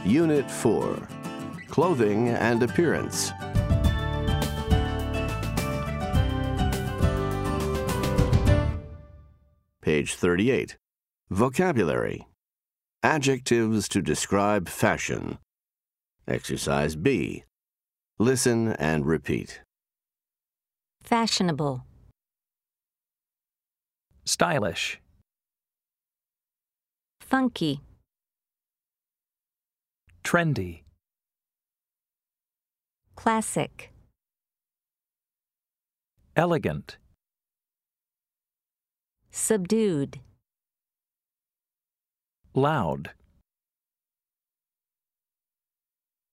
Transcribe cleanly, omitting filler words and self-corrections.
Unit 4, Clothing and Appearance. Page 38. Vocabulary. Adjectives to describe fashion. Exercise B. Listen and repeat. Fashionable. Stylish. Funky. Trendy. Classic. Elegant. Subdued. Loud.